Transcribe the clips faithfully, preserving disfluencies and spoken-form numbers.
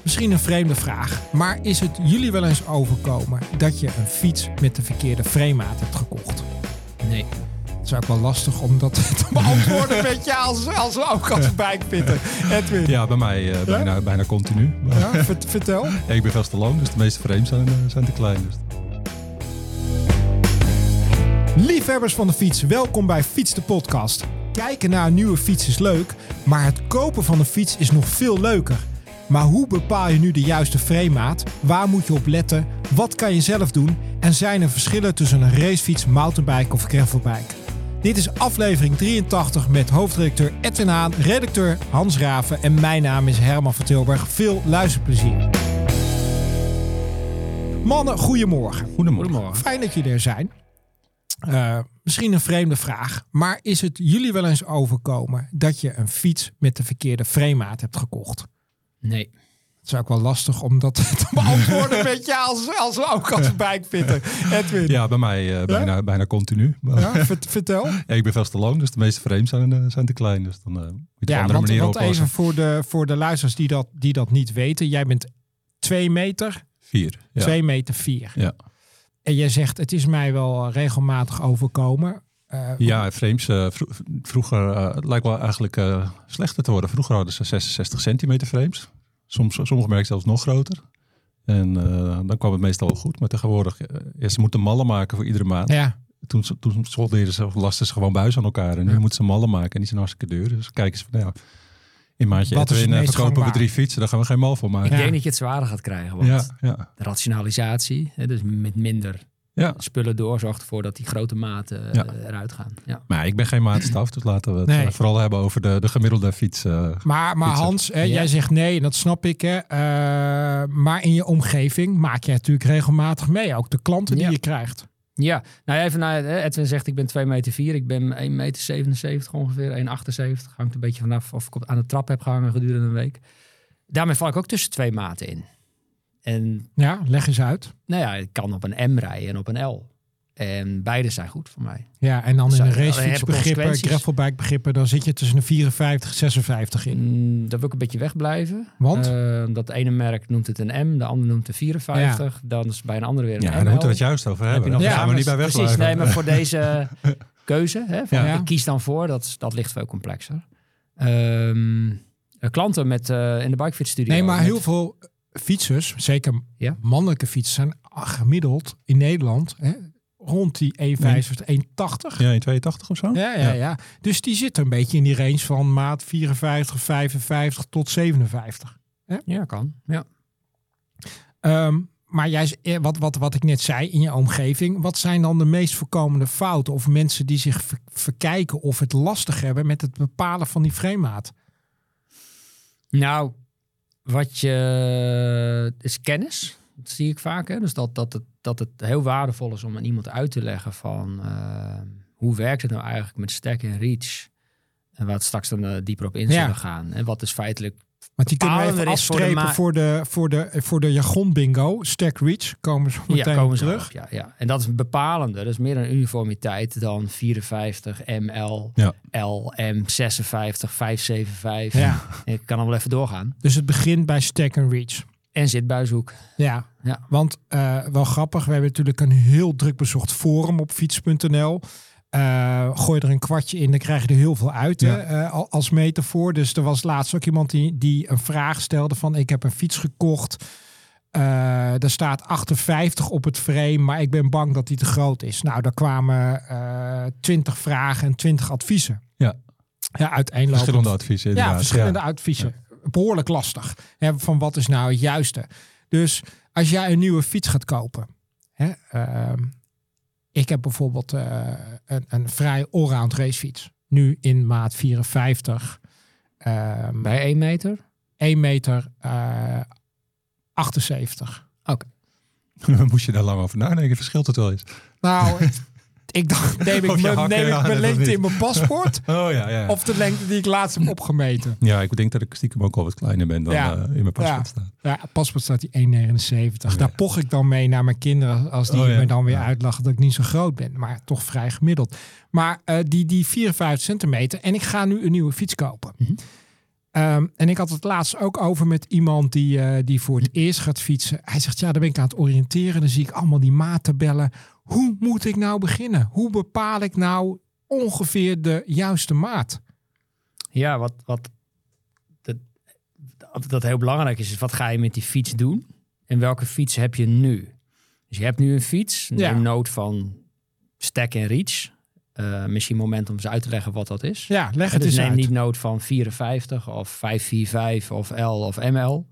Misschien een vreemde vraag, maar is het jullie wel eens overkomen dat je een fiets met de verkeerde framemaat hebt gekocht? Nee. Het is ook wel lastig om dat te beantwoorden met ja als, als ook als bikefitter. Edwin? Ja, bij mij uh, bijna, ja? bijna continu. Ja, vertel. Ja, ik ben veel te lang, dus de meeste frames zijn, uh, zijn te klein. Dus. Liefhebbers van de fiets, welkom bij Fiets de Podcast. Kijken naar een nieuwe fiets is leuk, maar het kopen van een fiets is nog veel leuker. Maar hoe bepaal je nu de juiste framemaat? Waar moet je op letten? Wat kan je zelf doen? En zijn er verschillen tussen een racefiets, mountainbike of gravelbike? Dit is aflevering drieëntachtig met hoofdredacteur Edwin Haan, redacteur Hans Raven en mijn naam is Herman van Tilburg. Veel luisterplezier. Mannen, goedemorgen. Goedemorgen. Goedemorgen. Fijn dat jullie er zijn. Uh, misschien een vreemde vraag, maar is het jullie wel eens overkomen dat je een fiets met de verkeerde framemaat hebt gekocht? Nee. Het is ook wel lastig om dat te beantwoorden met ja als, als ook als bikefitter. Edwin? Ja, bij mij uh, bijna, ja? bijna continu. Ja, vertel. Ja, ik ben veel te lang, dus de meeste frames zijn, uh, zijn te klein. Dus dan uh, moet je het ja, op andere want, manier want oplossen. even voor de, voor de luisteraars die dat, die dat niet weten. Jij bent twee meter. Vier. Ja. Twee meter vier. Ja. En jij zegt, het is mij wel regelmatig overkomen. Uh, ja, frames. Uh, vro- vroeger uh, het lijkt wel eigenlijk uh, slechter te worden. Vroeger hadden ze zesenzestig centimeter frames. Soms, sommige merken zelfs nog groter. En uh, dan kwam het meestal wel goed. Maar tegenwoordig, uh, ja, ze moeten mallen maken voor iedere maand. Ja. Toen, toen soldeerden ze, lasten ze gewoon buis aan elkaar. En nu ja. moeten ze mallen maken. En die zijn hartstikke duur. Dus kijk eens van, nou ja, in maandje Edwin uh, verkopen we drie fietsen. Daar gaan we geen mal voor maken. Ik Ja. denk dat je het zwaarder gaat krijgen. Want ja, ja. de rationalisatie, hè, dus met minder ja. spullen door, zorgt ervoor dat die grote maten uh, ja. eruit gaan. Ja. Maar ik ben geen maatstaf, dus laten we het nee. uh, vooral hebben over de, de gemiddelde fiets. Uh, maar maar Hans, hè, ja. jij zegt nee, en dat snap ik. Hè. Uh, maar in je omgeving maak je natuurlijk regelmatig mee. Ook de klanten die ja. je krijgt. Ja, nou even naar Edwin zegt ik ben twee meter vier. Ik ben één meter zevenenzeventig ongeveer, één achtenzeventig. Hangt een beetje vanaf of ik aan de trap heb gehangen gedurende een week. Daarmee val ik ook tussen twee maten in. En, ja, leg eens uit. Nou ja, ik kan op een M rijden en op een L. En beide zijn goed voor mij. Ja, en dan dus in de racefietsbegrippen, gravelbike begrippen, dan zit je tussen een vierenvijftig, zesenvijftig in. Mm, daar wil ik een beetje wegblijven. Want? Uh, dat ene merk noemt het een M, de andere noemt het vierenvijftig. Ja. Dan is bij een andere weer een ja, M L. Ja, daar moeten we het juist over hebben. Daar ja, gaan we niet bij wegblijven. Precies, nee, maar voor deze keuze, hè, van, ja. ik kies dan voor, dat, dat ligt veel complexer. Um, klanten met uh, in de bikefietsstudio. Nee, maar met, heel veel fietsers, zeker ja? mannelijke fietsers, zijn gemiddeld in Nederland hè, rond die één vijfenzestig, één tachtig. Ja, één tweeëntachtig of zo. Ja, ja, ja, ja. Dus die zit een beetje in die range van maat vierenvijftig, vijfenvijftig tot zevenenvijftig. Hè? Ja, kan. Ja. Um, maar jij, wat, wat, wat ik net zei in je omgeving, wat zijn dan de meest voorkomende fouten of mensen die zich ver, verkijken of het lastig hebben met het bepalen van die framemaat? Nou, wat je is kennis. Dat zie ik vaak. Hè? Dus dat, dat, het, dat het heel waardevol is om aan iemand uit te leggen van uh, hoe werkt het nou eigenlijk met stack en reach. En waar het straks dan uh, dieper op in zullen ja. gaan. En wat is feitelijk. Maar die kunnen we even afstrepen voor de, voor de, voor de, voor de jargon bingo. Stack reach komen ze meteen ja, komen terug. Op, ja, ja. En dat is bepalender. Dat is meer een uniformiteit dan vierenvijftig, M L, ja. L, M, zesenvijftig, vijfhonderdzevenenvijftig. Ja. Ik kan nog wel even doorgaan. Dus het begint bij stack en reach. En zitbuishoek. Ja, ja. Want uh, wel grappig. We hebben natuurlijk een heel druk bezocht forum op fiets punt n l. Uh, gooi er een kwartje in, dan krijg je er heel veel uit ja. uh, als metafoor. Dus er was laatst ook iemand die, die een vraag stelde van ik heb een fiets gekocht. Uh, er staat achtenvijftig op het frame, maar ik ben bang dat die te groot is. Nou, daar kwamen twintig uh, vragen en twintig adviezen. Ja, ja uiteenlopend. Verschillende adviezen. Ja, verschillende ja. adviezen. Ja. Behoorlijk lastig. Hè, van wat is nou het juiste? Dus als jij een nieuwe fiets gaat kopen. Hè, uh, ik heb bijvoorbeeld uh, een, een vrij allround racefiets. Nu in maat vierenvijftig. Um, Bij één meter? één meter uh, achtenzeventig. Oké. Okay. Moest je daar lang over nadenken? Verschilt het wel eens? Nou, ik dacht, neem ik, me, neem ik mijn lengte in mijn paspoort? Oh, ja, ja. Of de lengte die ik laatst heb opgemeten? Ja, ik denk dat ik stiekem ook al wat kleiner ben dan ja. uh, in mijn paspoort ja. staat. Ja, paspoort staat die één negenenzeventig. Oh, ja. Daar poch ik dan mee naar mijn kinderen als die oh, ja. me dan weer ja. uitlachen dat ik niet zo groot ben. Maar toch vrij gemiddeld. Maar uh, die, die vierenvijftig centimeter en ik ga nu een nieuwe fiets kopen. Mm-hmm. Um, en ik had het laatst ook over met iemand die, uh, die voor het eerst gaat fietsen. Hij zegt, ja, dan ben ik aan het oriënteren. Dan zie ik allemaal die maattabellen. Hoe moet ik nou beginnen? Hoe bepaal ik nou ongeveer de juiste maat? Ja, wat, wat dat, dat heel belangrijk is, is wat ga je met die fiets doen? En welke fiets heb je nu? Dus je hebt nu een fiets, een ja. nood van Stack en Reach. Uh, misschien een moment om eens uit te leggen wat dat is. Ja, leg het dus eens neem uit. niet nood van vierenvijftig of vijfhonderdvierenveertig of L of M L.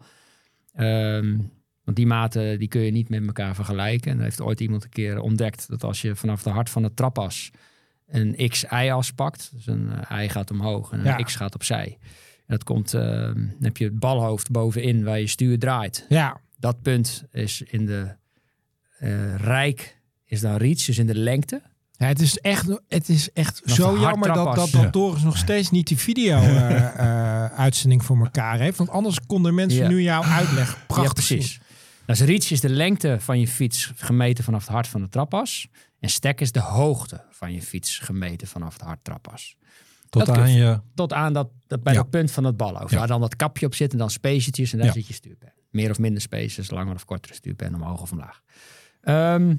Um, want die maten die kun je niet met elkaar vergelijken. En er heeft ooit iemand een keer ontdekt dat als je vanaf de hart van de trapas een X-Y-as pakt, dus een uh, Y gaat omhoog en een ja. X gaat opzij. En dat komt, uh, dan heb je het balhoofd bovenin waar je stuur draait. Ja. Dat punt is in de uh, rijk, is dan Reach, dus in de lengte. Ja, het is echt, het is echt zo jammer dat, dat, dat Doris nog steeds niet die video-uitzending uh, uh, voor elkaar heeft. Want anders konden mensen ja. nu jou uitleggen. Prachtig. Ja, precies. Dus Reach is de lengte van je fiets gemeten vanaf het hart van de trapas. En Stack is de hoogte van je fiets gemeten vanaf het hart trapas. Tot aan je... Tot aan dat, dat bij ja. dat punt van het balhoofd. Ja. Waar dan dat kapje op zit en dan spacetjes en daar ja. zit je stuurpen. Meer of minder spaces, langer of kortere stuurpen, omhoog of omlaag. Um,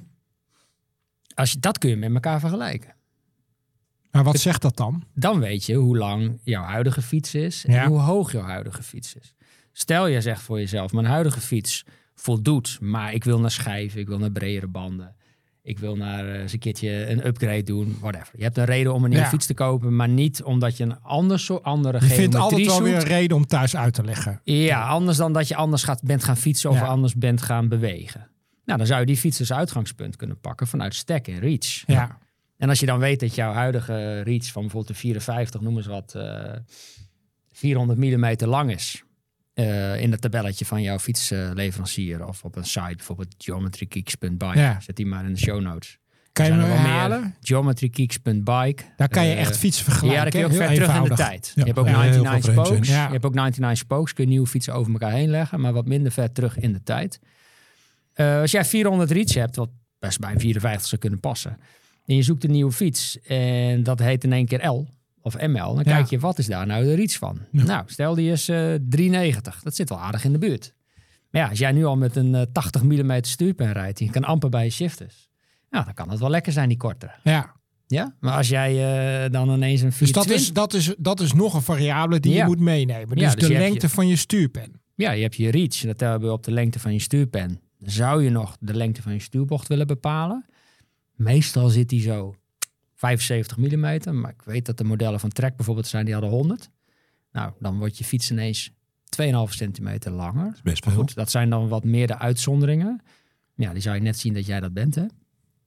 Als je, dat kun je met elkaar vergelijken. Maar wat zegt dat dan? Dan weet je hoe lang jouw huidige fiets is en ja. hoe hoog jouw huidige fiets is. Stel je zegt voor jezelf, mijn huidige fiets voldoet, maar ik wil naar schijven, ik wil naar bredere banden. Ik wil naar uh, eens een keertje een upgrade doen, whatever. Je hebt een reden om een nieuwe ja. fiets te kopen, maar niet omdat je een ander soort andere je geometrie vindt altijd wel zoekt. weer een reden om thuis uit te leggen. Ja, anders dan dat je anders gaat, bent gaan fietsen of ja. anders bent gaan bewegen. Nou, dan zou je die fiets als uitgangspunt kunnen pakken vanuit Stack en Reach. Ja. En als je dan weet dat jouw huidige Reach van bijvoorbeeld de vierenvijftig, noem eens wat, uh, vierhonderd millimeter lang is. Uh, in het tabelletje van jouw fietsleverancier uh, of op een site, bijvoorbeeld geometry geeks punt bike. Ja. Zet die maar in de show notes. Kan je hem herhalen? geometry geeks punt bike. Daar kan je uh, echt fietsen vergelijken. Ja, daar kun je ook ver terug in de tijd. Ja. Je hebt ook ja, negenennegentig spokes. Ja. Je hebt ook negenennegentig spokes. Kun je nieuwe fietsen over elkaar heen leggen, maar wat minder ver terug in de tijd. Uh, als jij vierhonderd Reach hebt, wat best bij een vierenvijftig zou kunnen passen. En je zoekt een nieuwe fiets en dat heet in één keer L of M L. Dan ja. kijk je, wat is daar nou de Reach van? Ja. Nou, stel die is uh, drieënnegentig. Dat zit wel aardig in de buurt. Maar ja, als jij nu al met een uh, tachtig millimeter stuurpen rijdt, en je kan amper bij je shifters. Nou, dan kan het wel lekker zijn, die kortere. Ja. Ja, maar als jij uh, dan ineens een vierentwintig... Dus dat is, dat is, dat is nog een variabele die ja. je moet meenemen. Dus, ja, dus de lengte je... van je stuurpen. Ja, je hebt je Reach. Dat hebben we op de lengte van je stuurpen. Zou je nog de lengte van je stuurbocht willen bepalen? Meestal zit die zo vijfenzeventig millimeter. Maar ik weet dat de modellen van Trek bijvoorbeeld zijn, die hadden honderd. Nou, dan wordt je fiets ineens twee komma vijf centimeter langer. Dat is best veel. Goed, dat zijn dan wat meer de uitzonderingen. Ja, die zou je net zien dat jij dat bent, hè?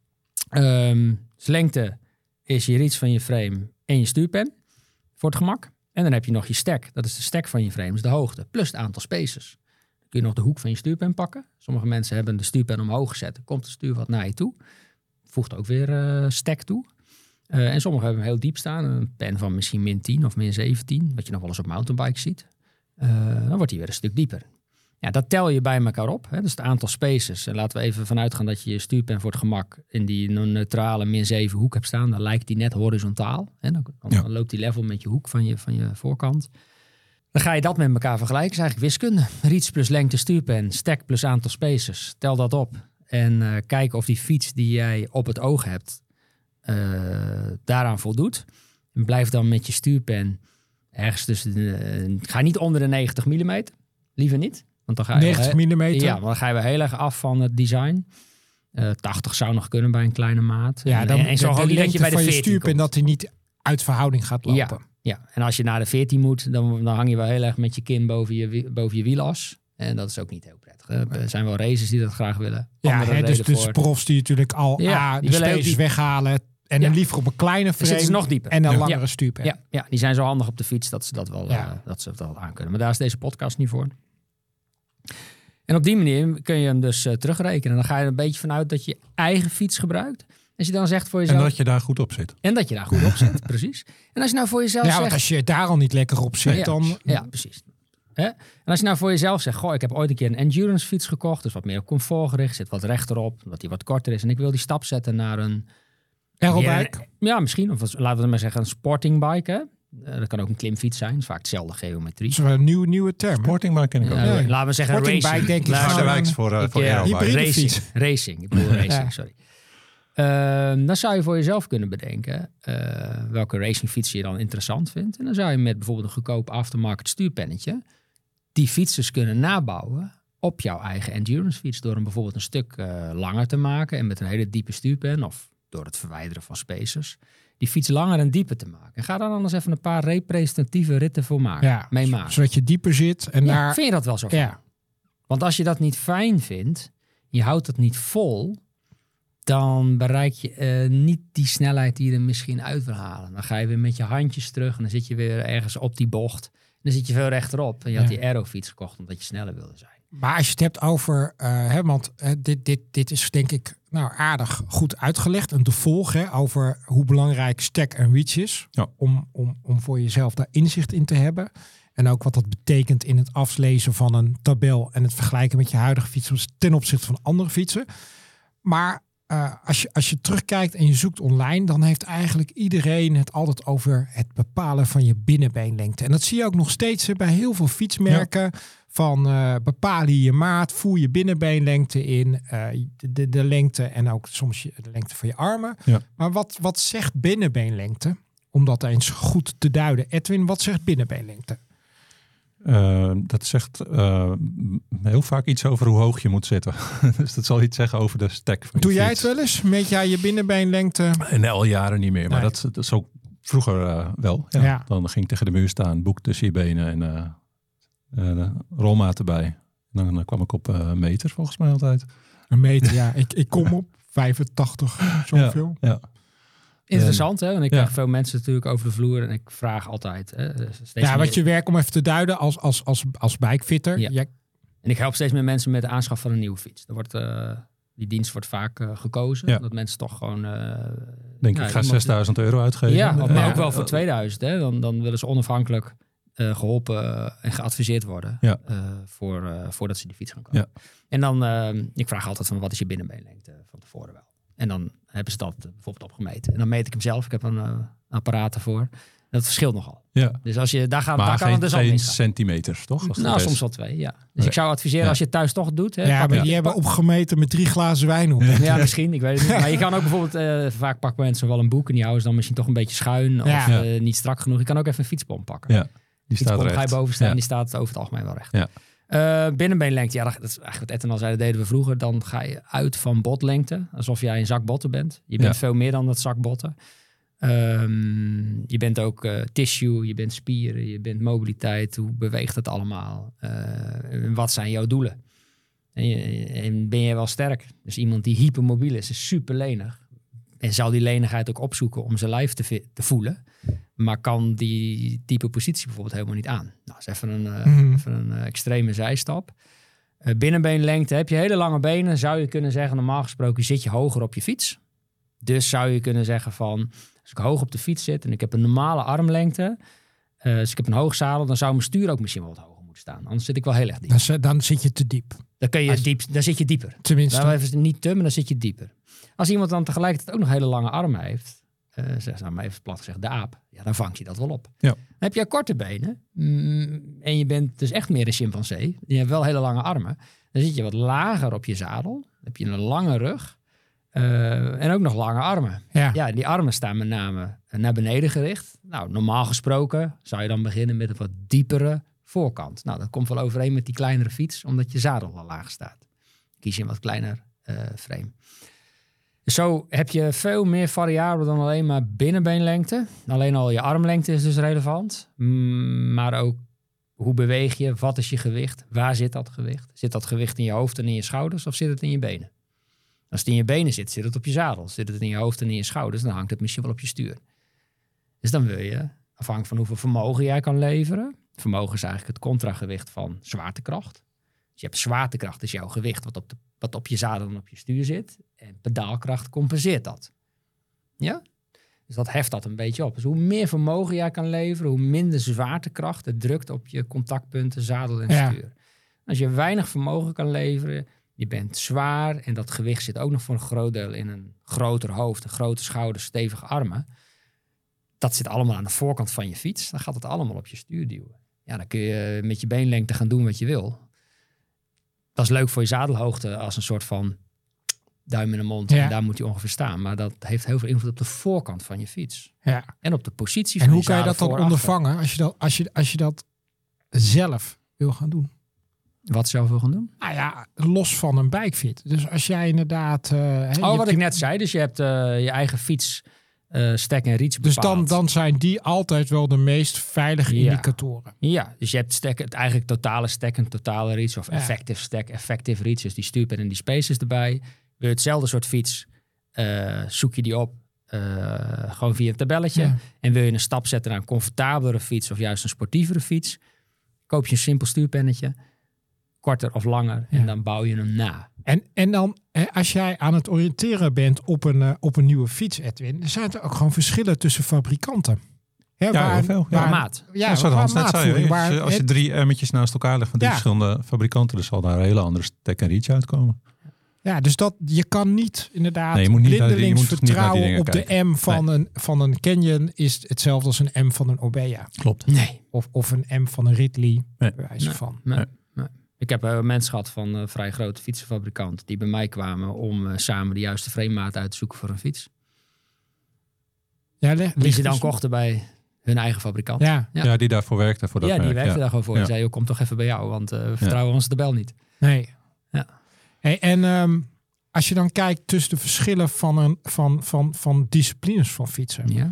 Um, dus lengte is je Reach van je frame en je stuurpen. Voor het gemak. En dan heb je nog je Stack. Dat is de stack van je frame, dus de hoogte. Plus het aantal spaces. Kun je nog de hoek van je stuurpen pakken. Sommige mensen hebben de stuurpen omhoog gezet. Dan komt de stuur wat naar je toe. Voegt ook weer uh, Stack toe. Uh, en sommigen hebben hem heel diep staan. Een pen van misschien min tien of min zeventien. Wat je nog wel eens op mountainbikes ziet. Uh, dan wordt hij weer een stuk dieper. Ja, dat tel je bij elkaar op. Hè? Dus het aantal spaces. En laten we even vanuit gaan dat je je stuurpen voor het gemak in die neutrale min zeven hoek hebt staan. Dan lijkt die net horizontaal. Hè? Dan, dan, ja. dan loopt die level met je hoek van je, van je voorkant. Dan ga je dat met elkaar vergelijken. Dat is eigenlijk wiskunde. Reach plus lengte stuurpen, Stack plus aantal spaces. Tel dat op. En uh, kijk of die fiets die jij op het oog hebt, uh, daaraan voldoet. En blijf dan met je stuurpen ergens tussen de, uh, ga niet onder de negentig millimeter. Liever niet. Want dan ga je negentig millimeter? Ja, want dan ga je weer heel erg af van het design. Uh, tachtig zou nog kunnen bij een kleine maat. Ja, dan, en, en zo de, de dat je bij de van je stuurpen stuurpen dat hij niet uit verhouding gaat lopen. Ja. Ja, en als je naar de veertien moet, dan, dan hang je wel heel erg met je kin boven je, boven je wielas. En dat is ook niet heel prettig. Er nee. zijn wel racers die dat graag willen. Ja, hè, dus, dus profs die natuurlijk al ja, ah, de spaces weghalen. En ja. dan liever op een kleine frame. Zitten ze nog dieper. En een ja. langere ja. stuurpen. Ja. ja, die zijn zo handig op de fiets dat ze dat wel, ja. uh, dat ze dat wel aankunnen. Maar daar is deze podcast niet voor. En op die manier kun je hem dus uh, terugrekenen. Dan ga je er een beetje vanuit dat je je eigen fiets gebruikt. Als je dan zegt voor jezelf... En dat je daar goed op zit. En dat je daar goed op zit, precies. En als je nou voor jezelf ja, zegt... want als je daar al niet lekker op zit, ja, dan... Ja, precies. Hè? En als je nou voor jezelf zegt... Goh, ik heb ooit een keer een endurance fiets gekocht. Dus wat meer op comfort gericht. Zit wat rechterop, omdat die wat korter is. En ik wil die stap zetten naar een... Aerobike? Ja, misschien. Of laten we maar zeggen een sporting bike. Hè? Uh, dat kan ook een klimfiets zijn. Dat is vaak dezelfde geometrie. Dat is een nieuwe, nieuwe term. Sportingbike ken ik ook. Uh, Ja. Laten we zeggen Sportingbike, racing. denk ik. Laten we- Harderwijks voor, uh, Ik, voor ja, aerobike. hybride racing. fiets. Racing. Ik bedoel racing, Ja. sorry. Uh, dan zou je voor jezelf kunnen bedenken uh, welke racingfiets je dan interessant vindt. En dan zou je met bijvoorbeeld een goedkoop aftermarket stuurpennetje die fietsers kunnen nabouwen op jouw eigen endurance fiets. Door hem bijvoorbeeld een stuk uh, langer te maken en met een hele diepe stuurpen of door het verwijderen van spacers. Die fiets langer en dieper te maken. En ga daar dan eens even een paar representatieve ritten voor maken, Ja, meemaken. zodat je dieper zit. En Ja, daar... vind je dat wel zo fijn? Ja. Want als je dat niet fijn vindt, je houdt het niet vol, dan bereik je uh, niet die snelheid die je er misschien uit wil halen. Dan ga je weer met je handjes terug en dan zit je weer ergens op die bocht. En dan zit je veel rechterop. En je had Ja. die aerofiets gekocht omdat je sneller wilde zijn. Maar als je het hebt over, uh, hè, want uh, dit, dit, dit is denk ik nou aardig goed uitgelegd. En te volgen over hoe belangrijk stack en reach is. Ja. Om, om, om voor jezelf daar inzicht in te hebben. En ook wat dat betekent in het aflezen van een tabel en het vergelijken met je huidige fiets ten opzichte van andere fietsen. Maar uh, als, je, als je terugkijkt en je zoekt online, dan heeft eigenlijk iedereen het altijd over het bepalen van je binnenbeenlengte. En dat zie je ook nog steeds hè, bij heel veel fietsmerken. Ja. Van uh, bepaal je je maat, voer je binnenbeenlengte in, uh, de, de, de lengte en ook soms je, de lengte van je armen. Ja. Maar wat, wat zegt binnenbeenlengte? Om dat eens goed te duiden. Edwin, wat zegt binnenbeenlengte? Uh, dat zegt uh, heel vaak iets over hoe hoog je moet zitten. Dus dat zal iets zeggen over de stack van je Doe jij fiets. het wel eens? Meet jij je binnenbeenlengte? En al jaren niet meer. Maar Nee. dat, dat is ook vroeger uh, wel. Ja. Ja. Dan ging ik tegen de muur staan, boek tussen je benen en uh, uh, de rolmaat erbij. En dan uh, kwam ik op uh, een meter volgens mij altijd. Een meter, ja. Ik, ik kom op vijfentachtig, zoveel. Ja, ja. Interessant, hè? Want ik Ja. krijg veel mensen natuurlijk over de vloer en ik vraag altijd. Hè, steeds Ja, meer- wat je werk om even te duiden als, als, als, als bikefitter. Ja. Ja. En ik help steeds meer mensen met de aanschaf van een nieuwe fiets. Er wordt, uh, die dienst wordt vaak uh, gekozen. Ja. Dat mensen toch gewoon... Uh, Denk ja, ik, ga iemand- zesduizend euro uitgeven. Ja, maar Ja. ook wel voor tweeduizend. Hè? Dan, dan willen ze onafhankelijk uh, geholpen uh, en geadviseerd worden. Ja. Uh, voor, uh, voordat ze die fiets gaan kopen. Ja. En dan, uh, ik vraag altijd van wat is je binnenbeenlengte van tevoren wel. En dan hebben ze dat uh, bijvoorbeeld opgemeten. En dan meet ik hem zelf. Ik heb een uh, apparaat ervoor. Dat verschilt nogal. Ja. Dus als je, daar, gaat, Maar daar kan geen, het dus al geen misgaan. centimeters, toch? Als dat Nou, is. soms wel twee, ja. Dus Nee. ik zou adviseren Ja. als je het thuis toch doet. Hè, Ja, pak maar een- die hebben opgemeten met drie glazen wijn op. Ja, misschien. Ik weet het niet. Maar je kan ook bijvoorbeeld... Uh, vaak pakken mensen wel een boek en die houden ze dan misschien toch een beetje schuin. Of Ja. uh, niet strak genoeg. Je kan ook even een fietspomp pakken. Ja, die staat Fietspomp recht. ga je boven staan. Ja. Die staat over het algemeen wel recht. Ja. Uh, binnenbeenlengte. Ja, dat is eigenlijk wat Etten al zei. Dat deden we vroeger. Dan ga je uit van botlengte. Alsof jij een zak botten bent. Je bent Ja. veel meer dan dat zak botten. Um, je bent ook uh, tissue, je bent spieren, je bent mobiliteit. Hoe beweegt het allemaal? Uh, wat zijn jouw doelen? En, je, en ben je wel sterk? Dus iemand die hypermobiel is, is super lenig. En zal die lenigheid ook opzoeken om zijn lijf te, vi- te voelen. Maar kan die type positie bijvoorbeeld helemaal niet aan. Nou, dat is even een, uh, Mhm. even een uh, extreme zijstap. Uh, binnenbeenlengte, heb je hele lange benen, zou je kunnen zeggen, normaal gesproken zit je hoger op je fiets. Dus zou je kunnen zeggen van, als ik hoog op de fiets zit en ik heb een normale armlengte, uh, dus ik heb een hoog zadel, dan zou mijn stuur ook misschien wel wat hoger moeten staan. Anders zit ik wel heel erg diep. Dan, zi- dan zit je te diep. Dan, kun je Als- diep, dan zit je dieper. Tenminste. Nou, even niet te, maar dan zit je dieper. Als iemand dan tegelijkertijd ook nog hele lange armen heeft, uh, zeg nou maar even plat gezegd de aap, ja, dan vangt je dat wel op. Ja. Dan heb je korte benen mm, en je bent dus echt meer een chimpansee. Je hebt wel hele lange armen. Dan zit je wat lager op je zadel. Dan heb je een lange rug. Uh, en ook nog lange armen. Ja. Ja, die armen staan met name naar beneden gericht. Nou, normaal gesproken zou je dan beginnen met een wat diepere voorkant. Nou, dat komt wel overeen met die kleinere fiets, omdat je zadel al laag staat. Kies je een wat kleiner uh, frame. Zo heb je veel meer variabelen dan alleen maar binnenbeenlengte. Alleen al je armlengte is dus relevant. Mm, maar ook hoe beweeg je, wat is je gewicht, waar zit dat gewicht? Zit dat gewicht in je hoofd en in je schouders of zit het in je benen? Als het in je benen zit, zit het op je zadel. Zit het in je hoofd en in je schouders, dan hangt het misschien wel op je stuur. Dus dan wil je, afhankelijk van hoeveel vermogen jij kan leveren. Vermogen is eigenlijk het contragewicht van zwaartekracht. Dus je hebt zwaartekracht, is jouw gewicht wat op, de, wat op je zadel en op je stuur zit. En pedaalkracht compenseert dat. Ja? Dus dat heft dat een beetje op. Dus hoe meer vermogen jij kan leveren, hoe minder zwaartekracht het drukt op je contactpunten, zadel en Ja. stuur. Als je weinig vermogen kan leveren, je bent zwaar en dat gewicht zit ook nog voor een groot deel in een groter hoofd, een grote schouders, stevige armen. dat zit allemaal aan de voorkant van je fiets. Dan gaat het allemaal op je stuur duwen. Ja, dan kun je met je beenlengte gaan doen wat je wil. Dat is leuk voor je zadelhoogte als een soort van duim in de mond. Ja. En daar moet hij ongeveer staan. Maar dat heeft heel veel invloed op de voorkant van je fiets. Ja. En op de positie En van hoe je kan je zadel dat dan voor achter. ondervangen als je dat, als je, als je dat zelf wil gaan doen? Wat zelf wil gaan doen? Nou ja, los van een bikefit. Dus als jij inderdaad... Uh, hè, Oh, je- wat je- ik net zei. Dus je hebt uh, je eigen fiets, uh, stek en reach Dus bepaald. dan, dan zijn die altijd wel de meest veilige Ja. indicatoren. Ja, dus je hebt stek, het eigenlijk totale stek en totale reach. Of Ja. effective stek, effective reach. Dus die stuurpen en die spaces erbij. Wil je hetzelfde soort fiets, uh, zoek je die op. Uh, gewoon via een tabelletje. Ja. En wil je een stap zetten naar een comfortabelere fiets of juist een sportievere fiets, koop je een simpel stuurpennetje, korter of langer, Ja. en dan bouw je hem na. En, en dan, hè, als jij aan het oriënteren bent op een, uh, op een nieuwe fiets, Edwin, er zijn er ook gewoon verschillen tussen fabrikanten. Hè, Ja, heel veel, ja. Qua maat. Ja, Ja, zoals Hans qua net zei, maatvoering, hè, als waar je, als je het- drie emmetjes naast elkaar legt van drie Ja. verschillende fabrikanten, dan zal daar een hele andere stek en reach uitkomen. Ja, dus dat, je kan niet inderdaad Nee, je moet niet naar die- je blindelings moet niet naar die vertrouwen dingen op de kijken. M van, een, van een Canyon is hetzelfde als een M van een Orbea. Klopt. Nee. Of, of een M van een Ridley, Nee. bij wijze Nee. van. Nee, Nee. nee. Ik heb uh, mensen gehad van uh, vrij grote fietsenfabrikanten die bij mij kwamen om uh, samen de juiste framemaat uit te zoeken voor een fiets. Ja, leg- Die ligt ze dan dus- kochten bij hun eigen fabrikant. Ja, Ja. Ja, die daarvoor werkte. Voor dat Ja, die merk, werkte ja. daar gewoon voor. Ja. Die zei, joh, kom toch even bij jou, want uh, we vertrouwen onze tabel niet. nee. Ja. Hey, en um, als je dan kijkt tussen de verschillen van, een, van, van, van disciplines van fietsen. Ja.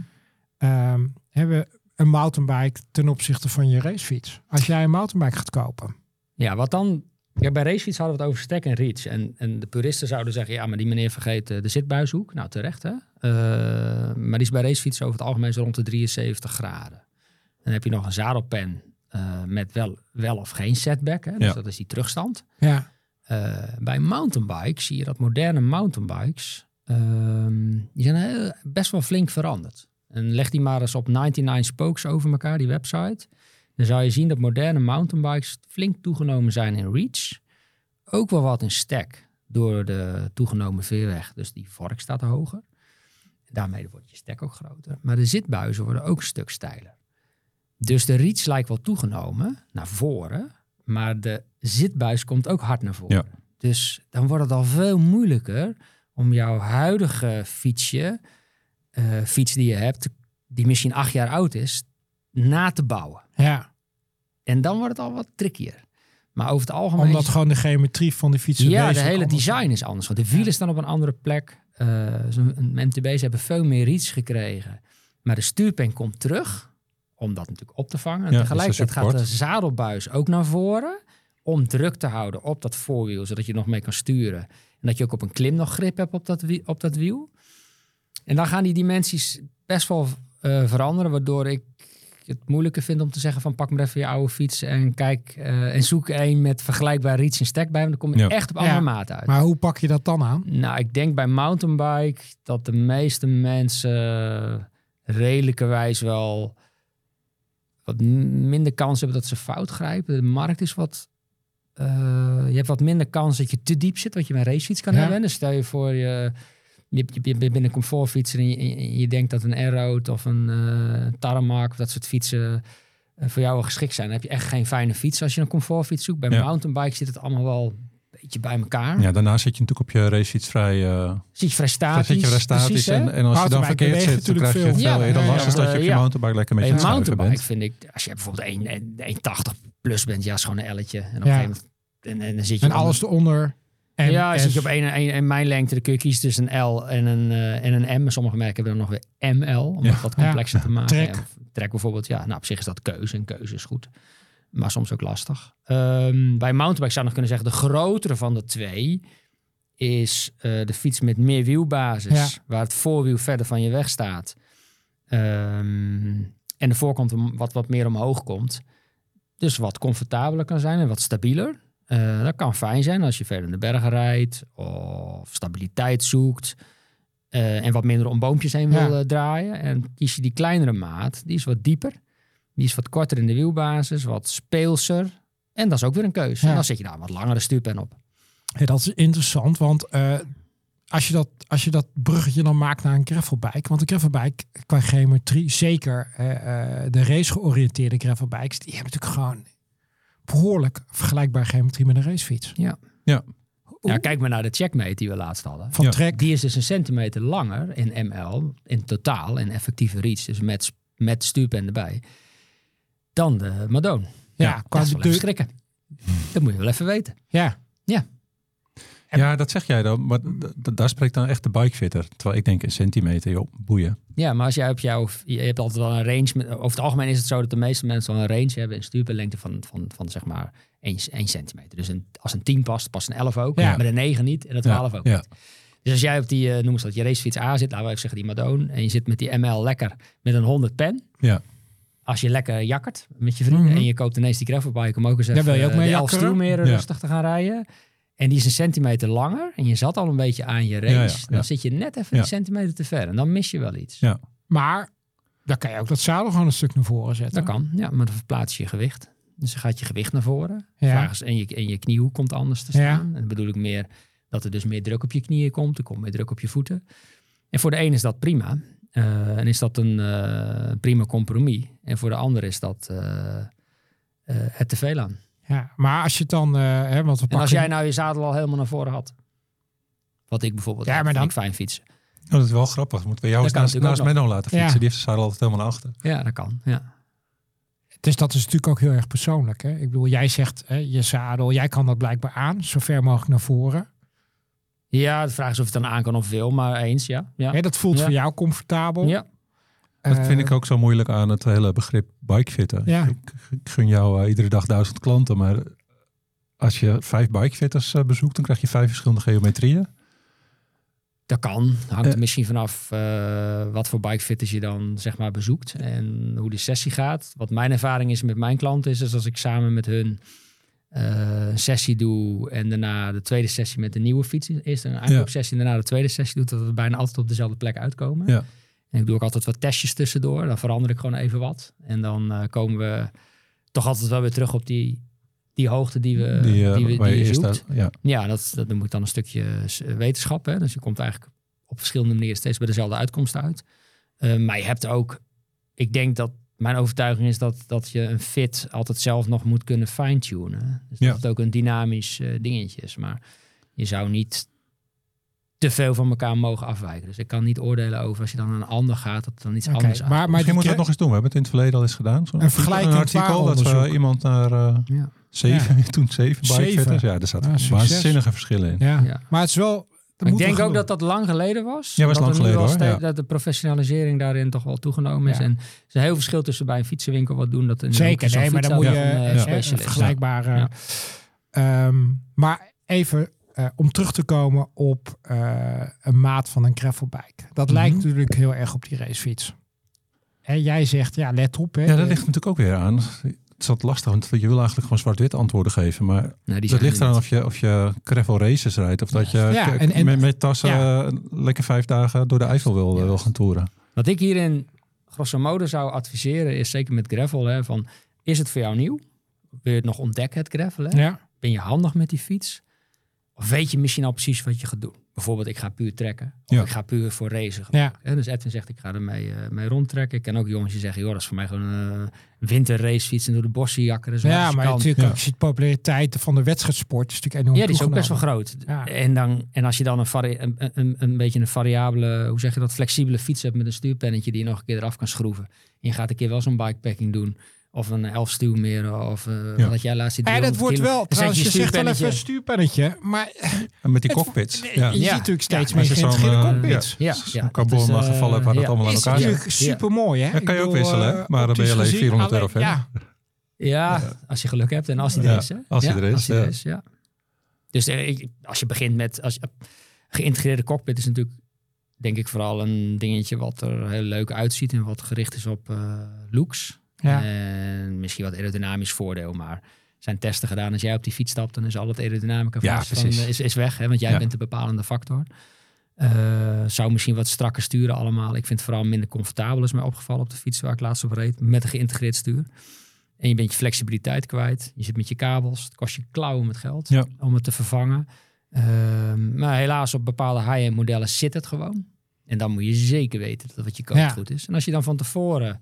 Um, hebben we een mountainbike ten opzichte van je racefiets. Als jij een mountainbike gaat kopen. Ja, wat dan? Ja, bij racefiets hadden we het over stek en reach. En, en de puristen zouden zeggen, ja, maar die meneer vergeet uh, de zitbuishoek. Nou, terecht, hè? Uh, maar die is bij racefiets over het algemeen zo rond de drieënzeventig graden. Dan heb je nog een zadelpen uh, met wel, wel of geen setback. Hè? Dus Ja. dat is die terugstand. Ja, Uh, bij mountainbikes zie je dat moderne mountainbikes, um, die zijn heel, best wel flink veranderd. En leg die maar eens op negenennegentig Spokes over elkaar, die website. Dan zou je zien dat moderne mountainbikes flink toegenomen zijn in reach. Ook wel wat in stack door de toegenomen veerweg. Dus die vork staat hoger. Daarmee wordt je stack ook groter. Maar de zitbuizen worden ook een stuk steiler. Dus de reach lijkt wel toegenomen naar voren. Maar de zitbuis komt ook hard naar voren. Ja. Dus dan wordt het al veel moeilijker om jouw huidige fietsje, uh, fiets die je hebt, die misschien acht jaar oud is, na te bouwen. ja. En dan wordt het al wat trickier. Maar over het algemeen... Omdat gewoon de geometrie van die fietsen... Ja, de wezenlijk hele anders design is anders. Want de wielen staan op een andere plek. Uh, M T B's hebben veel meer reach gekregen. Maar de stuurpen komt terug om dat natuurlijk op te vangen. En Ja, tegelijkertijd dus de gaat de support. zadelbuis ook naar voren om druk te houden op dat voorwiel, zodat je nog mee kan sturen. En dat je ook op een klim nog grip hebt op dat, wie- op dat wiel. En dan gaan die dimensies best wel uh, veranderen, waardoor ik het moeilijker vind om te zeggen van pak maar even je oude fiets en kijk uh, en zoek een met vergelijkbaar reach en stack bij. Want dan kom je Ja. echt op andere Ja. maat uit. Maar hoe pak je dat dan aan? Nou, ik denk bij mountainbike dat de meeste mensen redelijkerwijs wel wat m- minder kans hebben dat ze fout grijpen. De markt is wat... Uh, je hebt wat minder kans dat je te diep zit, wat je bij een racefiets kan Ja. hebben. Dus stel je voor, je, je, je, je bent een comfortfietser en je, en je denkt dat een Aeroad of een uh, Tarmac of dat soort fietsen uh, voor jou wel geschikt zijn. Dan heb je echt geen fijne fiets als je een comfortfiets zoekt. Bij Ja. mountainbike zit het allemaal wel een beetje bij elkaar. Ja, daarna zit je natuurlijk op je racefiets vrij, uh, Zit je vrij statisch. zit je vrij statisch. precies, hè? en, en als je dan Mountainbike verkeerd beweegt zit, dan krijg je natuurlijk veel veel. eerder Ja, last ja, als dat je op je ja. mountainbike lekker met Bij je een aan het schuiven mountainbike bent. vind ik, als je bijvoorbeeld één tachtig plus bent, ja, is gewoon een elletje. En op Ja. een gegeven moment, en, en dan zit je En op- alles eronder. En ja, dan zit je S. op één en één mijn lengte, dan kun je kiezen tussen een L en een, uh, en een M. Sommige merken hebben dan nog weer M L, om Ja. het wat complexer te maken. Trek. Ja, trek bijvoorbeeld, ja, nou op zich is dat keuze en keuze is goed. Maar soms ook lastig. Um, bij mountainbike zou je nog kunnen zeggen, de grotere van de twee is uh, de fiets met meer wielbasis, Ja. waar het voorwiel verder van je weg staat. Um, en de voorkant wat, wat meer omhoog komt. Dus wat comfortabeler kan zijn en wat stabieler. Uh, dat kan fijn zijn als je verder in de bergen rijdt of stabiliteit zoekt uh, en wat minder om boompjes heen Ja. wil uh, draaien. En kies je die kleinere maat, die is wat dieper. Die is wat korter in de wielbasis, wat speelser. En dat is ook weer een keuze. Ja. En dan zet je daar een wat langere stuurpen op. Ja, dat is interessant, want uh, als je dat, als je dat bruggetje dan maakt naar een gravelbike. Want een gravelbike qua geometrie, zeker uh, uh, de race georiënteerde gravelbikes, die hebben natuurlijk gewoon behoorlijk vergelijkbare geometrie met een racefiets. Ja. Ja. Ja, kijk maar naar de checkmate die we laatst hadden. Van Ja. Trek. Die is dus een centimeter langer in M L, in totaal, in effectieve reach, dus met, met stuurpen erbij, dan de Madone. Ja, Dat qua is wel de, even schrikken. Dat moet je wel even weten. ja. Ja, dat zeg jij dan. Maar d- d- daar spreekt dan echt de bikefitter. Terwijl ik denk een centimeter, joh, boeien. Ja, maar als jij op jouw, je hebt altijd wel een range. Met, over het algemeen is het zo dat de meeste mensen wel een range hebben in stuurpenlengte van, van, van zeg maar één centimeter. Dus een, als een tien past, past een elf ook. Ja. Maar een negen niet en een twaalf ook Ja. niet. Dus als jij op die, uh, noem eens dat, je racefiets A zit, laten we even zeggen die Madone, en je zit met die M L lekker met een honderd pen. Ja. Als je lekker jakkert met je vrienden Mhm. en je koopt ineens die gravelbike om ook eens even wil je ook uh, mee de elf jakkeren? stoelmeren Ja. rustig te gaan rijden. En die is een centimeter langer en je zat al een beetje aan je range. Ja, ja, ja. Dan zit je net even Ja. die centimeter te ver en dan mis je wel iets. Ja. Maar dan kan je ook dat zadel gewoon een stuk naar voren zetten. Dat kan, ja, maar dan verplaats je je gewicht. Dus dan gaat je gewicht naar voren. Ja. Vraag is, en, je, en je kniehoek komt anders te staan. En dan bedoel ik meer dat er dus meer druk op je knieën komt. Er komt meer druk op je voeten. En voor de een is dat prima. Uh, en is dat een uh, prima compromis. En voor de ander is dat uh, uh, het te veel aan. Ja, maar als je het dan... Uh, hè, want we En als pakken- jij nou je zadel al helemaal naar voren had. Wat ik bijvoorbeeld Ja, had, maar vind dan- ik fijn fietsen. Oh, dat is wel grappig. Moeten we jou Dat eens kan naast, naast natuurlijk ook Menno laten fietsen. Ja. Die heeft zijn zadel altijd helemaal naar achter. Ja, dat kan. Ja. Dus dat is natuurlijk ook heel erg persoonlijk. Hè? Ik bedoel, jij zegt hè, je zadel, jij kan dat blijkbaar aan, zo ver mogelijk naar voren. ja, de vraag is of je het dan aan kan of wil, maar eens, ja. Ja, Hè, dat voelt Ja. voor jou comfortabel. ja. Dat Eh, vind ik ook zo moeilijk aan het hele begrip bikefitten. Ja. Ik, ik gun jou uh, iedere dag duizend klanten, maar als je vijf bikefitters uh, bezoekt, dan krijg je vijf verschillende geometrieën. Dat kan. Hangt er Eh. misschien vanaf uh, wat voor bikefitters je dan zeg maar bezoekt en hoe de sessie gaat. Wat mijn ervaring is met mijn klanten is, is als ik samen met hun uh, een sessie doe en daarna de tweede sessie met de nieuwe fiets. Eerst een aankoopsessie en daarna de tweede sessie doet, dat we bijna altijd op dezelfde plek uitkomen. Ja. En ik doe ook altijd wat testjes tussendoor. Dan verander ik gewoon even wat. En dan uh, komen we toch altijd wel weer terug op die, die hoogte die we Die, uh, die, we, waar die je je eerst zoekt. uit- ja. Ja, dat, dat noem ik dan een stukje wetenschap. Hè? Dus je komt eigenlijk op verschillende manieren steeds bij dezelfde uitkomst uit. Uh, maar je hebt ook... Ik denk dat mijn overtuiging is dat, dat je een fit altijd zelf nog moet kunnen fine-tunen. Dus Ja. dat het ook een dynamisch uh, dingetje is. Maar je zou niet te veel van elkaar mogen afwijken. Dus ik kan niet oordelen over als je dan naar een ander gaat, dat het dan iets Oké, anders maar, maar Misschien die moeten we het kre- nog eens doen. We hebben het in het verleden al eens gedaan. Zo. Een vergelijkend Een artikel dat we waaronderzoek. iemand naar uh, Ja. zeven, toen zeven Zeven. bikefitters. Ja, er zaten Ah, succes. waanzinnige verschillen in. Ja. Ja. Maar het is wel... Maar ik denk ook dat dat lang geleden was. Ja, was dat lang er nu geleden, wel hoor, steeds- ja. Dat de professionalisering daarin toch wel toegenomen is. Ja. En er is een heel verschil tussen bij een fietsenwinkel wat doen. Dat een Zeker, zo'n nee, maar dan moet fietshouder je van, uh, eh, specialist. een vergelijkbare... Ja. Ehm, maar even uh, om terug te komen op uh, een maat van een gravelbike. Dat Mhm. lijkt natuurlijk heel erg op die racefiets. En jij zegt, ja, let op. Hè, Ja, dat de- ligt natuurlijk ook weer aan. Het is wat lastig, want je wil eigenlijk gewoon zwart-wit antwoorden geven. Maar Nou, die dat zijn ligt er eraan niet. of je, of je gravel races rijdt. Of dat je Ja, k- en- en- met, met tassen ja. uh, lekker vijf dagen door de Eifel wil, Ja. wil gaan toeren. Wat ik hierin grosso modo zou adviseren is zeker met gravel. Hè, van, is het voor jou nieuw? Wil je het nog ontdekken, het gravel? Hè? Ja, Ben je handig met die fiets? Of weet je misschien al precies wat je gaat doen? Bijvoorbeeld, ik ga puur trekken. Of Ja. ik ga puur voor racen. ja. Hè, dus Edwin zegt, ik ga ermee uh, mee rondtrekken. Ik ken ook jongens die zeggen, joh, dat is voor mij gewoon een uh, winterracefiets en door de bossen jakkeren. Zo hard ja als je maar kan. natuurlijk Ja. ook, je ziet de populariteit van de wedstrijdsport is natuurlijk enorm Ja, die is ook best wel toegenomen. groot. Ja. En, dan, en als je dan een, vari- een, een, een beetje een variabele, hoe zeg je dat, flexibele fiets hebt met een stuurpennetje die je nog een keer eraf kan schroeven. En je gaat een keer wel zo'n bikepacking doen. Of een elf stuwmeren. Of uh, Ja. wat jij laatst ziet. Ja, dat wordt wel, Dan trouwens, je zet je zegt wel even een stuurpennetje. stuurpennetje, maar En met die het- cockpits. je Ja. ziet Ja. natuurlijk steeds Ja, meer met zo'n, geïntegreerde uh, cockpits. Ja, Zo'n ja, carbon dat is, uh, gevallen waar ja. het allemaal aan Is elkaar zit. natuurlijk super mooi, hè? Ja, kan je Ik ook bedoel, wisselen, hè? uh, Maar dan ben je optisch alleen gezien, vierhonderd euro alleen- verder. Ja, ja, als je geluk hebt en als hij er Ja, is. Hè? als hij Ja, er is, Als hij er ja. is, ja. Dus eh, ik- als je begint met... Als je, geïntegreerde cockpit is natuurlijk, denk ik, vooral een dingetje wat er heel leuk uitziet en wat gericht is op uh, looks. Ja. En misschien wat aerodynamisch voordeel, maar zijn testen gedaan. Als jij op die fiets stapt, dan is al het aerodynamica Ja, van, precies. is, is weg. Hè? Want jij Ja. bent de bepalende factor. Uh, zou misschien wat strakker sturen allemaal. Ik vind het vooral minder comfortabel, is mij opgevallen op de fiets waar ik laatst op reed. Met een geïntegreerd stuur. En je bent je flexibiliteit kwijt. Je zit met je kabels. Het kost je klauwen met geld Ja. om het te vervangen. Um, maar helaas op bepaalde high-end modellen zit het gewoon. En dan moet je zeker weten dat wat je koopt Ja. goed is. En als je dan van tevoren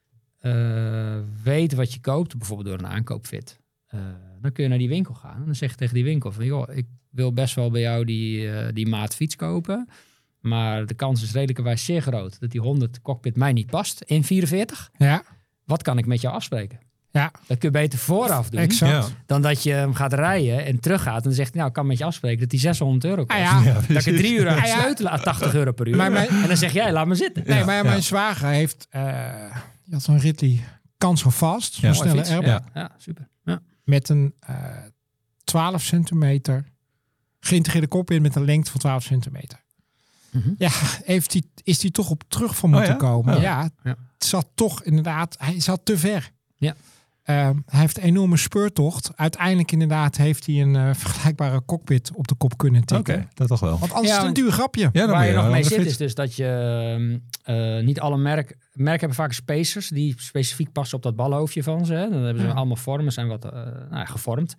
uh, weet wat je koopt, bijvoorbeeld door een aankoopfit, uh, dan kun je naar die winkel gaan. En dan zeg je tegen die winkel van, joh, ik wil best wel bij jou die, uh, die maat fiets kopen. Maar de kans is redelijkerwijs zeer groot dat die honderd cockpit mij niet past in vierenveertig. Ja, Wat kan ik met jou afspreken? ja. Dat kun je beter vooraf doen. Exact. Ja. Dan dat je hem gaat rijden en teruggaat. En dan zegt hij, nou, ik kan met je afspreken dat die zeshonderd euro kost. Ah, ja. Ja, Dat ik er drie uur aan Ah, ja. sleutelen aan tachtig euro per uur. Maar mijn- En dan zeg jij, laat me zitten. Nee, Ja, maar ja. mijn zwager heeft... Uh, die had zo'n Ridley Kansel vast. Zo'n Ja. snelle Mooie fiets. airbag. Ja. Ja, super. Ja. Met een uh, twaalf centimeter geïntegreerde cockpit met een lengte van twaalf centimeter. Mhm. Ja, heeft die, is die toch op terug van moeten Oh ja? komen. Ja. Ja, Ja. het zat toch inderdaad... Hij zat te ver. Ja. Uh, hij heeft een enorme speurtocht. Uiteindelijk inderdaad heeft hij een uh, vergelijkbare cockpit op de kop kunnen Oké, tikken. dat toch wel. Want anders Ja, is het een duur grapje. Ja, dan Waar ben je nog aan mee de zit fiets. is dus dat je uh, niet alle merk, merken hebben vaak spacers die specifiek passen op dat balhoofdje van ze. Hè. Dan hebben ze Ja. allemaal vormen, zijn wat uh, nou, ja, gevormd.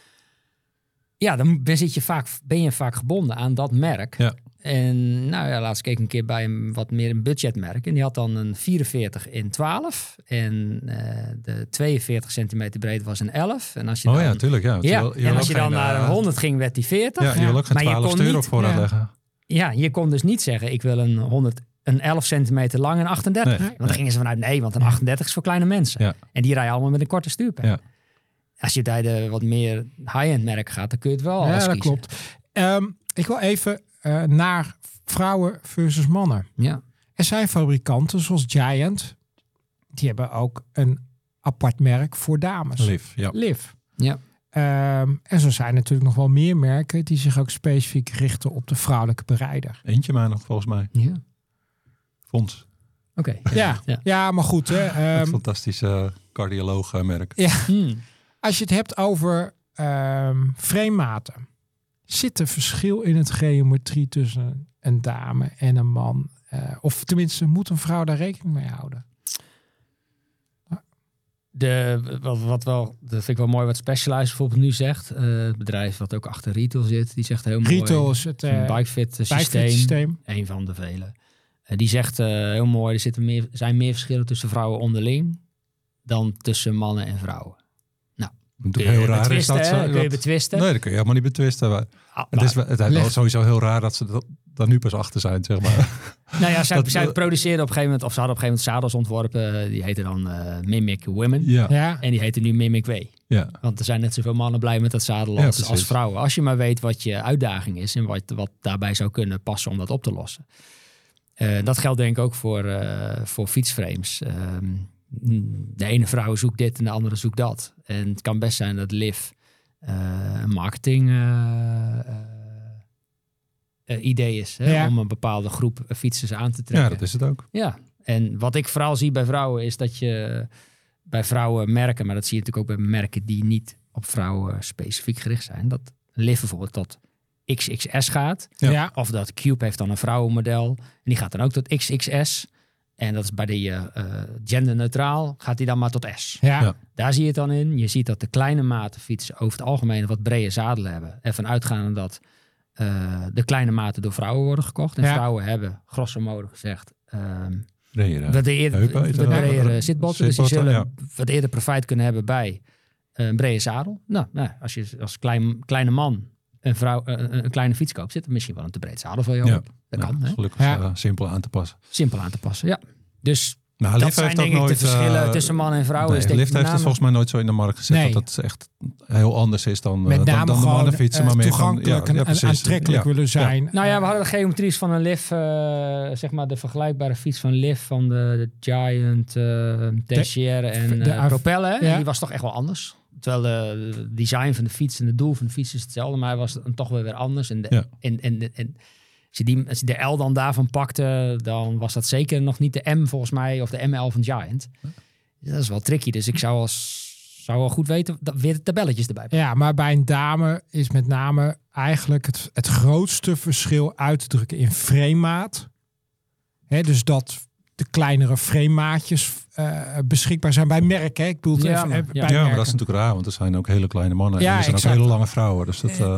Ja, dan ben, zit je vaak, ben je vaak gebonden aan dat merk. Ja. En nou ja, laatst keek ik een keer bij een wat meer een budgetmerk. En die had dan een vierenveertig in twaalf. En uh, de tweeënveertig centimeter breed was een elf. En als je Oh dan, ja, tuurlijk. Ja. ja, wil- en wil als ook je dan geen, naar eh, een honderd ging, werd die veertig. Ja, je wil ook geen Maar je twaalf kon euro niet- vooruit ja. leggen. Ja, je kon dus niet zeggen, ik wil een honderd, een elf centimeter lang en achtendertig. Nee, Want dan gingen ze vanuit, nee, want een achtendertig is voor kleine mensen. Ja. En die rijden allemaal met een korte stuurpen. Ja. Als je bij de wat meer high-end merken gaat, dan kun je het wel Ja, alles dat kiezen. klopt. Um, ik wil even uh, naar vrouwen versus mannen. Ja. Er zijn fabrikanten zoals Giant. Die hebben ook een apart merk voor dames. Liv, ja. Liv. Ja. Um, en zo zijn natuurlijk nog wel meer merken die zich ook specifiek richten op de vrouwelijke berijder. Eentje maar nog, volgens mij. Ja. Fons. Oké. Ja, ja. ja maar goed. Hè, Een um, fantastische cardioloog-merk. ja, Hmm. als je het hebt over um, framematen. Zit er verschil in het geometrie tussen een dame en een man? Uh, of tenminste, moet een vrouw daar rekening mee houden? De, wat, wat wel, dat vind ik wel mooi wat Specialized bijvoorbeeld nu zegt. Uh, het bedrijf wat ook achter Retail zit, die zegt heel mooi. Retail is het een uh, bikefit systeem. bikefit systeem. Een van de vele. Uh, die zegt uh, heel mooi, er zitten meer, zijn meer verschillen tussen vrouwen onderling dan tussen mannen en vrouwen. Nou, Kun je heel raar is dat hè? zo. Kun je dat- betwisten. Nee, dat kun je helemaal niet betwisten. Maar Ah, het is, maar- wel- het is wel leg- sowieso heel raar dat ze dat, daar nu pas achter zijn, zeg maar. Nou ja, zij, Dat- zij produceerden op een gegeven moment, of ze hadden op een gegeven moment zadels ontworpen. Die heten dan uh, Mimic Women. Ja, Ja, En die heten nu Mimic W. ja. Want er zijn net zoveel mannen blij met dat zadel Ja, als, precies. als vrouwen. Als je maar weet wat je uitdaging is en wat, wat daarbij zou kunnen passen om dat op te lossen. Uh, dat geldt denk ik ook voor, uh, voor fietsframes. Um, de ene vrouw zoekt dit en de andere zoekt dat. En het kan best zijn dat Liv uh, een marketing uh, uh, uh, idee is. Hè? Ja. Om een bepaalde groep fietsers aan te trekken. ja, dat is het ook. Ja, en wat ik vooral zie bij vrouwen is dat je bij vrouwen merken, maar dat zie je natuurlijk ook bij merken die niet op vrouwen specifiek gericht zijn, dat Liv bijvoorbeeld tot X X S gaat. ja. Ja. Of dat Cube heeft dan een vrouwenmodel en die gaat dan ook tot X X S. En dat is bij de uh, genderneutraal, gaat die dan maar tot S. ja. Ja. Daar zie je het dan in. Je ziet dat de kleine maten fietsen over het algemeen een wat brede zadelen hebben. Ervan uitgaande dat uh, de kleine maten door vrouwen worden gekocht. En Ja. vrouwen hebben, grosso modo gezegd, um, Breder, wat eerder, heupen, wat heet dat? bredere Ja. zitbotten. Dus die Zitbotten, zullen ja. wat eerder profijt kunnen hebben bij een brede zadel. Nou, nou als je als klein, kleine man een, vrouw, een, een kleine fiets koopt, zit er misschien wel een te breed zadel voor je Ja. op. Dat Ja, kan, hè? gelukkig Ja. uh, simpel aan te passen. Simpel aan te passen, ja. Dus Nou, dat Liv zijn heeft ook denk ik de nooit, verschillen uh, tussen man en vrouw. Nee, is denk Liv ik heeft met het name- volgens mij nooit zo in de markt gezet Nee. dat het echt heel anders is dan, uh, Met dan, name dan de gewoon mannenfietsen. uh, maar meer toegankelijk van, ja, en, ja, en precies. aantrekkelijk Ja. willen zijn. Nou ja, we hadden de geometries van een Liv, uh, zeg maar de vergelijkbare fiets van Liv van de, de Giant, uh, Tertiaire en de uh, af- Propelle. ja. Die was toch echt wel anders. Terwijl de, de design van de fiets en het doel van de fiets is hetzelfde, maar hij was dan toch weer weer anders. En, de, Ja. en, en, en als je, die, als je de L dan daarvan pakte, dan was dat zeker nog niet de M volgens mij, of de M L van Giant. Dat is wel tricky, dus ik zou, als, zou wel goed weten, dat weer de tabelletjes erbij. Ja, maar bij een dame is met name eigenlijk het, het grootste verschil uit te drukken in framemaat. Hè, dus dat de kleinere framemaatjes uh, beschikbaar zijn bij merken. Hè. Ik bedoel, Ja, even, maar- even ja. bij Ja, maar merken. dat is natuurlijk raar, want er zijn ook hele kleine mannen Ja, en er zijn exact. ook hele lange vrouwen. Dus dat, uh,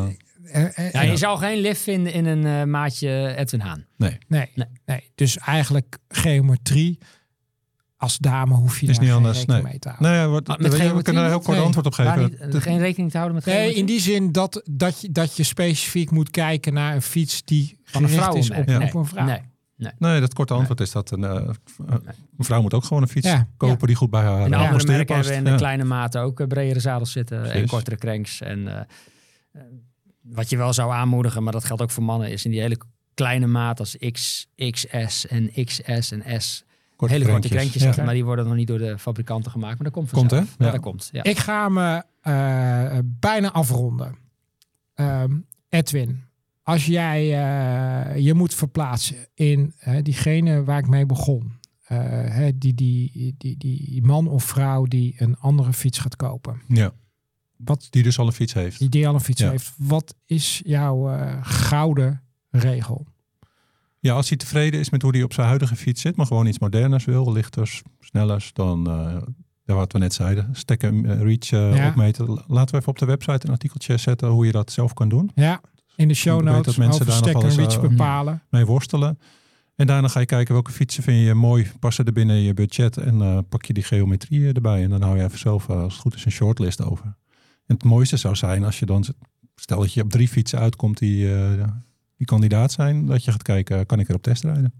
Uh, uh, ja, je zou geen lift vinden in een uh, maatje Edwin Haan. Nee. Nee, nee. nee. Dus eigenlijk geometrie... Als dame hoef je is daar niet geen anders. rekening Nee. mee te houden. Nee, ja, wat, Ah, we, we kunnen er heel kort nee. antwoord op geven. Niet, uh, geen rekening te houden met Nee, geometrie? in die zin dat, dat, je, dat je specifiek moet kijken naar een fiets die Van een gericht is vrouwenmerk. op, Nee. op een vrouw. Nee. Nee. Nee, dat korte antwoord is dat een, uh, een vrouw moet ook gewoon een fiets Ja. kopen Ja. die goed bij haar En uh, andere postuur merken past. hebben in de Ja. kleine maten ook uh, bredere zadels zitten en Precies. kortere cranks. En uh, uh, wat je wel zou aanmoedigen, maar dat geldt ook voor mannen, is in die hele kleine maat als X, X S en X S en S. Korte hele korte krentjes. krentjes, Ja. zetten, maar die worden nog niet door de fabrikanten gemaakt. Maar dat komt Komt, vanzelf. hè? Ja, Ja. dat komt. Ja. Ik ga me uh, bijna afronden. Um, Edwin, als jij uh, je moet verplaatsen in uh, diegene waar ik mee begon. Uh, hè, die, die, die, die man of vrouw die een andere fiets gaat kopen. Ja. Wat, Die dus al een fiets heeft. die, die al een fiets Ja. heeft. Wat is jouw uh, gouden regel? Ja, als hij tevreden is met hoe hij op zijn huidige fiets zit, maar gewoon iets moderners wil, lichters, snellers, dan, uh, ja, wat we net zeiden, stekker, uh, reach uh, Ja. opmeten. Laten we even op de website een artikeltje zetten hoe je dat zelf kan doen. Ja, in de show Ik weet notes dat mensen over daar nog stekker wel en eens, reach uh, bepalen. Mee worstelen. En daarna ga je kijken welke fietsen vind je mooi, passen er binnen je budget en uh, pak je die geometrie erbij. En dan hou je even zelf, uh, als het goed is, een shortlist over. En het mooiste zou zijn als je dan, stel dat je op drie fietsen uitkomt die, uh, die kandidaat zijn, dat je gaat kijken, kan ik erop testrijden?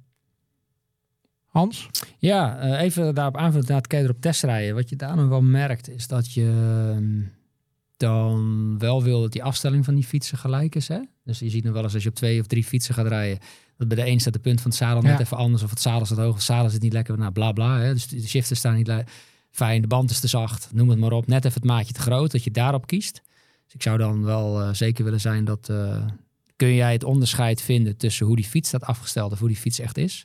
Hans? Ja, uh, even daarop aanvullen, na het kijken op testrijden. Wat je daar nog wel merkt, is dat je uh, dan wel wil dat die afstelling van die fietsen gelijk is. Hè? Dus je ziet nog wel eens als je op twee of drie fietsen gaat rijden, dat bij de een staat de punt van het zadel Ja. net even anders, of het zadel staat hoog, of het zadel zit niet lekker, nou bla bla. Hè? Dus de shifters staan niet le- fijn, de band is te zacht, noem het maar op. Net even het maatje te groot, dat je daarop kiest. Dus ik zou dan wel uh, zeker willen zijn dat, uh, kun jij het onderscheid vinden tussen hoe die fiets staat afgesteld of hoe die fiets echt is.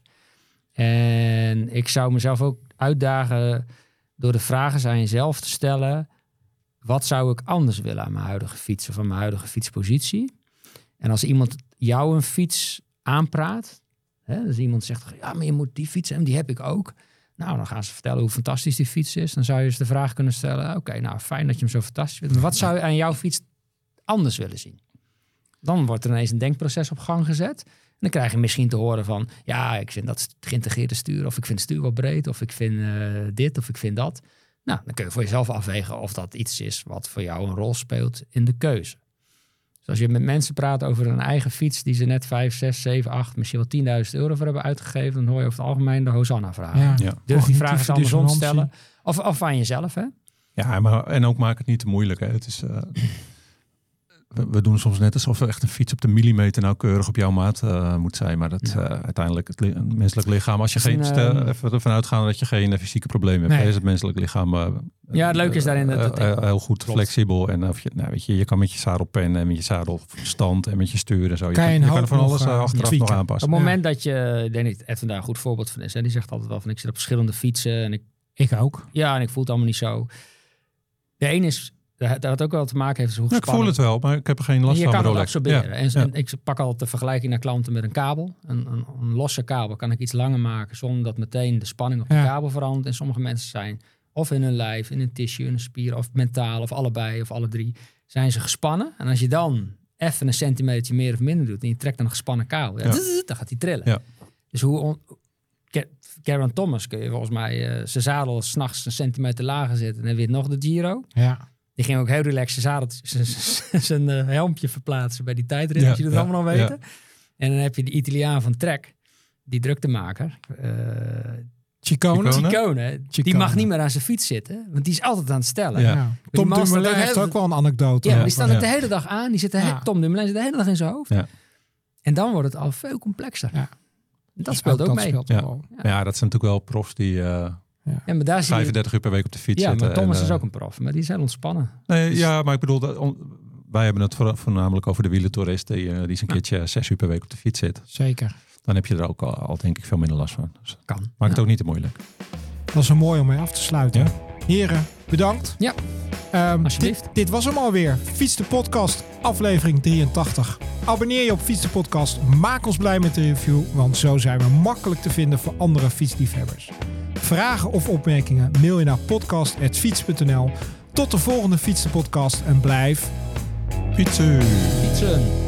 En ik zou mezelf ook uitdagen door de vragen aan jezelf te stellen: wat zou ik anders willen aan mijn huidige fiets of aan mijn huidige fietspositie? En als iemand jou een fiets aanpraat, hè, dus iemand zegt, ja, maar je moet die fiets hebben, die heb ik ook. Nou, dan gaan ze vertellen hoe fantastisch die fiets is. Dan zou je dus de vraag kunnen stellen: oké, okay, nou fijn dat je hem zo fantastisch vindt. Maar wat zou je aan jouw fiets anders willen zien? Dan wordt er ineens een denkproces op gang gezet. En dan krijg je misschien te horen van, ja, ik vind dat geïntegreerde stuur, of ik vind het stuur wel breed, of ik vind uh, dit, of ik vind dat. Nou, dan kun je voor jezelf afwegen of dat iets is wat voor jou een rol speelt in de keuze. Dus als je met mensen praat over een eigen fiets die ze net vijf, zes, zeven, acht, misschien wel tienduizend euro voor hebben uitgegeven, dan hoor je over het algemeen de Hosanna vragen. Ja. Ja. Durf die vraag eens andersom te dissonantie. stellen. Of, of aan jezelf, hè? Ja, maar en ook maak het niet te moeilijk. Hè. Het is, uh, we, we doen soms net alsof er echt een fiets op de millimeter nauwkeurig op jouw maat uh, moet zijn. Maar dat Ja. uh, uiteindelijk het, li- het menselijk lichaam, als je Het is geen, een, stel, uh, even ervan uitgaan dat je geen uh, fysieke problemen hebt, Nee. hè, is het menselijk lichaam uh, Ja, het leuke is daarin dat het- uh, uh, heel goed Klopt. flexibel. En of je, nou, weet je, je kan met je zadelpen en met je zadelstand en met je stuur en zo. Je Kan kan, je je een kan er van hoop alles nog, uh, uh, achteraf tweaken. nog Op aanpassen. het moment dat je, ik denk niet, Edwin daar een goed voorbeeld van is. Hè? Die zegt altijd wel van, ik zit op verschillende fietsen en ik, Ik ook. ja, en ik voel het allemaal niet zo. De een is, dat dat ook wel te maken heeft, is hoe Ja, ik voel gespannen- het wel, maar ik heb er geen last je van. kan met het Rolex. absorberen. Ja. En, Ja. en ik pak altijd de vergelijking naar klanten met een kabel. Een, een, een losse kabel kan ik iets langer maken zonder dat meteen de spanning op de Ja. kabel verandert. En sommige mensen zijn of in hun lijf, in een tissue, in een spier, of mentaal, of allebei, of alle drie, zijn ze gespannen. En als je dan even een centimeter meer of minder doet en je trekt dan een gespannen kabel, ja, Ja. zzz, dan gaat die trillen. Ja. Dus hoe... On, Geraint Thomas kun je volgens mij uh, zijn zadel 's nachts een centimeter lager zitten en dan weer nog de Giro. Ja. Die ging ook heel relaxed zijn zadel, zijn- zijn zijn, uh, helmpje verplaatsen bij die tijdrit, Ja, als je dat ja, allemaal nog weten. En dan heb je de Italiaan van Trek, die druktemaker, uh, Chicone. Chicone. Ciccone, die Ciccone. mag niet meer aan zijn fiets zitten, want die is altijd aan het stellen. Ja. Ja. Tom man staat Dumoulin ook heeft heel- ook wel een anekdote. Ja, over. die staan Ja. het de hele dag aan. Die zitten Ja. he- Tom Dumoulin zit de hele dag in zijn hoofd. Ja. En dan wordt het al veel complexer. Ja. Dat Dus speelt ook, dat mee. speelt Ja. wel. Ja, dat zijn natuurlijk wel profs die uh, Ja, maar daar zie je... vijfendertig uur per week op de fiets Ja, zitten. maar Thomas en, is uh, ook een prof, maar die is heel ontspannen. Nee, ja, maar ik bedoel, dat, on- wij hebben het voor, voornamelijk over de wielertourist die, uh, die eens een keertje zes uur per week op de fiets zit. Zeker. Dan heb je er ook al, al denk ik veel minder last van. Dus Kan. maak Ja. het ook niet te moeilijk. Dat is een mooi om mee af te sluiten. Ja. Heren, bedankt. Ja, Ehm, alsjeblieft. Dit, dit was hem alweer. Fiets de Podcast, aflevering drieëntachtig. Abonneer je op Fiets de Podcast. Maak ons blij met de review, want zo zijn we makkelijk te vinden voor andere fietsliefhebbers. Vragen of opmerkingen mail je naar podcast apenstaartje fiets punt n l. Tot de volgende Fiets de Podcast en blijf Fietsen! Fietsen!